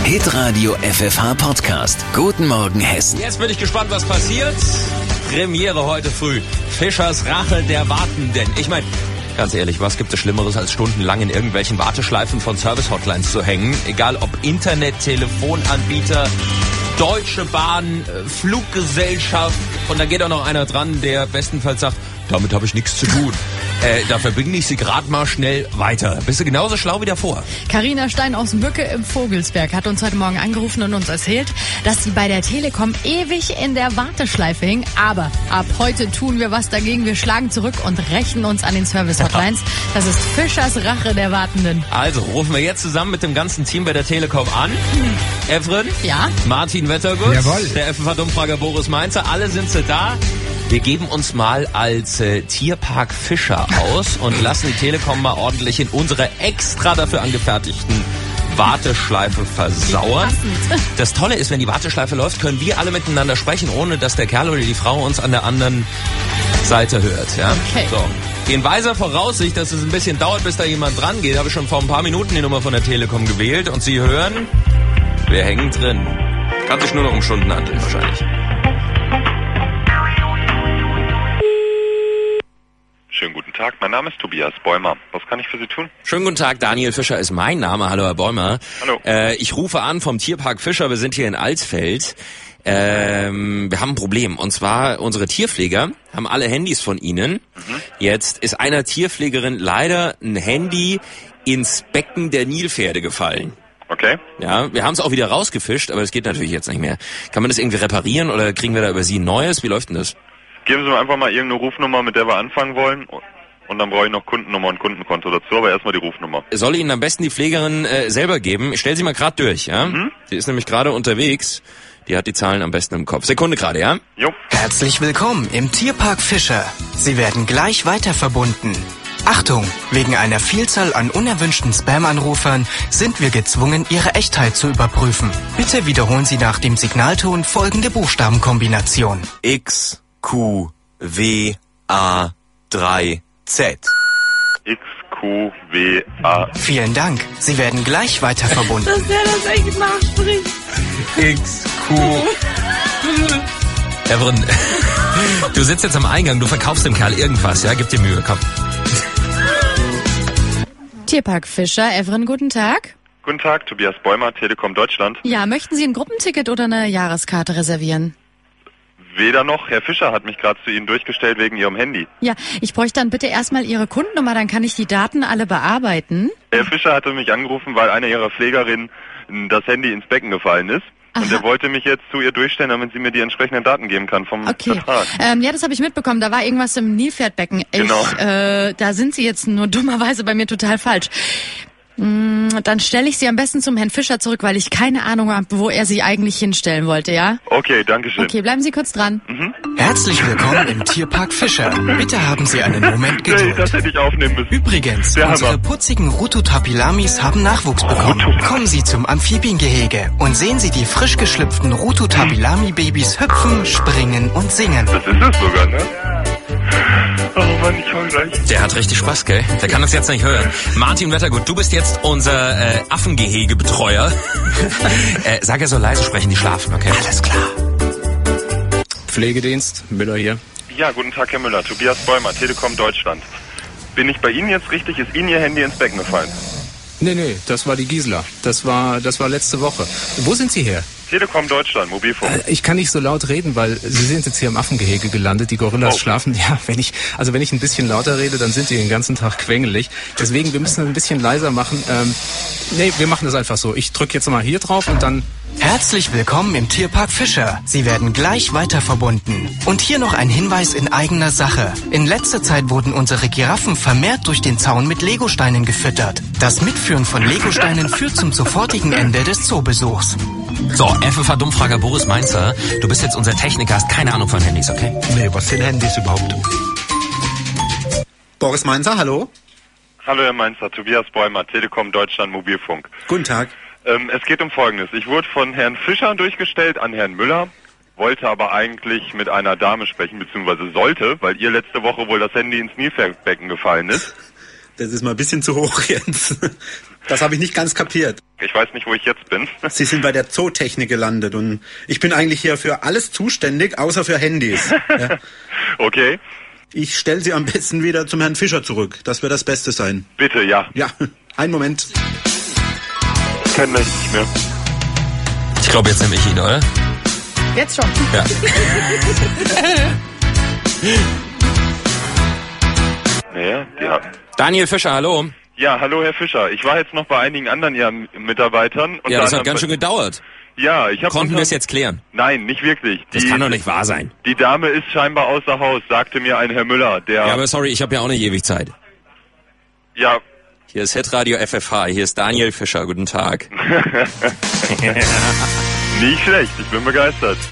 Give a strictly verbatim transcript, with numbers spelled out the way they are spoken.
Hitradio F F H Podcast. Guten Morgen Hessen. Jetzt bin ich gespannt, was passiert. Premiere heute früh. Fischers Rache der Wartenden. Ich meine, ganz ehrlich, was gibt es Schlimmeres, als stundenlang in irgendwelchen Warteschleifen von Service-Hotlines zu hängen? Egal ob Internet, Telefonanbieter, Deutsche Bahn, Fluggesellschaft. Und dann geht auch noch einer dran, der bestenfalls sagt, damit habe ich nichts zu tun. Äh, da verbinde ich sie gerade mal schnell weiter. Bist du genauso schlau wie davor? Carina Stein aus Mücke im Vogelsberg hat uns heute Morgen angerufen und uns erzählt, dass sie bei der Telekom ewig in der Warteschleife hing. Aber ab heute tun wir was dagegen. Wir schlagen zurück und rächen uns an den Service-Hotlines. Das ist Fischers Rache der Wartenden. Also rufen wir jetzt zusammen mit dem ganzen Team bei der Telekom an. Hm. Efren? Ja? Martin Wettergut? Jawohl. Der F F H-Dummfrager Boris Mainzer. Alle sind sie da. Wir geben uns mal als äh, Tierpark Fischer aus und lassen die Telekom mal ordentlich in unserer extra dafür angefertigten Warteschleife versauern. Das Tolle ist, wenn die Warteschleife läuft, können wir alle miteinander sprechen, ohne dass der Kerl oder die Frau uns an der anderen Seite hört. Ja? Okay. So. In weiser Voraussicht, dass es ein bisschen dauert, bis da jemand dran geht, habe ich schon vor ein paar Minuten die Nummer von der Telekom gewählt und Sie hören, wir hängen drin. Kann sich nur noch um Stunden handeln wahrscheinlich. Schönen guten Tag, mein Name ist Tobias Bäumer. Was kann ich für Sie tun? Schönen guten Tag, Daniel Fischer ist mein Name. Hallo, Herr Bäumer. Hallo. Äh, ich rufe an vom Tierpark Fischer. Wir sind hier in Alsfeld. Ähm, wir haben ein Problem. Und zwar, unsere Tierpfleger haben alle Handys von Ihnen. Mhm. Jetzt ist einer Tierpflegerin leider ein Handy ins Becken der Nilpferde gefallen. Okay. Ja, wir haben es auch wieder rausgefischt, aber es geht natürlich jetzt nicht mehr. Kann man das irgendwie reparieren oder kriegen wir da über Sie ein neues? Wie läuft denn das? Geben Sie mir einfach mal irgendeine Rufnummer, mit der wir anfangen wollen. Und dann brauche ich noch Kundennummer und Kundenkonto dazu, aber erstmal die Rufnummer. Soll Ihnen am besten die Pflegerin äh, selber geben? Ich stell sie mal gerade durch, ja? Mhm. Sie ist nämlich gerade unterwegs. Die hat die Zahlen am besten im Kopf. Sekunde gerade, ja? Jo. Herzlich willkommen im Tierpark Fischer. Sie werden gleich weiter verbunden. Achtung, wegen einer Vielzahl an unerwünschten Spam-Anrufern sind wir gezwungen, Ihre Echtheit zu überprüfen. Bitte wiederholen Sie nach dem Signalton folgende Buchstabenkombination. X, Q, W, A, drei, Z. X, Q, W, A. Vielen Dank. Sie werden gleich weiter verbunden. Dass der das echt nachspricht. X, Q. Evren, du sitzt jetzt am Eingang, du verkaufst dem Kerl irgendwas, ja? Gib dir Mühe, komm. Tierpark Fischer, Evren, guten Tag. Guten Tag, Tobias Bäumer, Telekom Deutschland. Ja, möchten Sie ein Gruppenticket oder eine Jahreskarte reservieren? Weder noch, Herr Fischer hat mich gerade zu Ihnen durchgestellt wegen Ihrem Handy. Ja, ich bräuchte dann bitte erstmal Ihre Kundennummer, dann kann ich die Daten alle bearbeiten. Herr Fischer hatte mich angerufen, weil einer Ihrer Pflegerinnen das Handy ins Becken gefallen ist. Aha. Und er wollte mich jetzt zu ihr durchstellen, damit sie mir die entsprechenden Daten geben kann vom Okay. Vertrag. Ähm, ja, das habe ich mitbekommen. Da war irgendwas im Nilpferdbecken. Genau. Ich, äh, da sind Sie jetzt nur dummerweise bei mir total falsch. Mm, dann stelle ich Sie am besten zum Herrn Fischer zurück, weil ich keine Ahnung habe, wo er Sie eigentlich hinstellen wollte, ja? Okay, danke schön. Okay, bleiben Sie kurz dran. Mhm. Herzlich willkommen im Tierpark Fischer. Bitte haben Sie einen Moment Nee, das Geduld. hätte ich aufnehmen müssen. Übrigens, Der unsere Hammer. putzigen Rututapilamis haben Nachwuchs bekommen. Rututap- Kommen Sie zum Amphibiengehege und sehen Sie die frisch geschlüpften Rututapilami-Babys hüpfen, springen und singen. Das ist es sogar, ne? Oh Mann, ich heul gleich. Der hat richtig Spaß, gell? Der kann uns jetzt nicht hören. Martin Wettergut, du bist jetzt unser äh, Affengehegebetreuer. äh, sag, er soll leise sprechen, die schlafen, okay? Alles klar. Pflegedienst, Müller hier. Ja, guten Tag, Herr Müller. Tobias Bäumer, Telekom Deutschland. Bin ich bei Ihnen jetzt richtig? Ist Ihnen Ihr Handy ins Becken gefallen? Nee, nee, das war die Gisela. Das war, das war letzte Woche. Wo sind Sie her? Telekom Deutschland, Mobilfunk. Äh, Ich kann nicht so laut reden, weil Sie sind jetzt hier im Affengehege gelandet. Die Gorillas Oh. schlafen. Ja, wenn ich, also wenn ich ein bisschen lauter rede, dann sind die den ganzen Tag quengelig. Deswegen, wir müssen ein bisschen leiser machen. Ähm, nee, wir machen das einfach so. Ich drücke jetzt mal hier drauf und dann... Herzlich willkommen im Tierpark Fischer. Sie werden gleich weiter verbunden. Und hier noch ein Hinweis in eigener Sache. In letzter Zeit wurden unsere Giraffen vermehrt durch den Zaun mit Legosteinen gefüttert. Das Mitführen von Legosteinen führt zum sofortigen Ende des Zoobesuchs. So, F F H-Dummfrager Boris Mainzer, du bist jetzt unser Techniker, hast keine Ahnung von Handys, okay? Nee, was sind Handys überhaupt? Boris Mainzer, hallo? Hallo, Herr Mainzer, Tobias Bäumer, Telekom Deutschland, Mobilfunk. Guten Tag. Ähm, es geht um Folgendes. Ich wurde von Herrn Fischer durchgestellt an Herrn Müller, wollte aber eigentlich mit einer Dame sprechen, beziehungsweise sollte, weil ihr letzte Woche wohl das Handy ins Nilpferdbecken gefallen ist. Das ist mal ein bisschen zu hoch jetzt. Das habe ich nicht ganz kapiert. Ich weiß nicht, wo ich jetzt bin. Sie sind bei der Zootechnik gelandet und ich bin eigentlich hier für alles zuständig, außer für Handys. Ja. Okay. Ich stelle Sie am besten wieder zum Herrn Fischer zurück. Das wird das Beste sein. Bitte, ja. Ja, einen Moment. Ich kenne mich nicht mehr. Ich glaube, jetzt nehme ich ihn, oder? Jetzt schon. Ja. Naja, ja. Daniel Fischer, hallo. Ja, hallo Herr Fischer. Ich war jetzt noch bei einigen anderen ja, Mitarbeitern. Ja, das hat anderem ganz schön bei- gedauert. Ja, ich habe... Konnten wir es jetzt klären? Nein, nicht wirklich. Das kann doch nicht wahr sein. Die Dame ist scheinbar außer Haus, sagte mir ein Herr Müller, der... Ja, aber sorry, ich habe ja auch nicht ewig Zeit. Ja, Hier ist Hitradio F F H, hier ist Daniel Fischer, guten Tag. nicht schlecht, ich bin begeistert.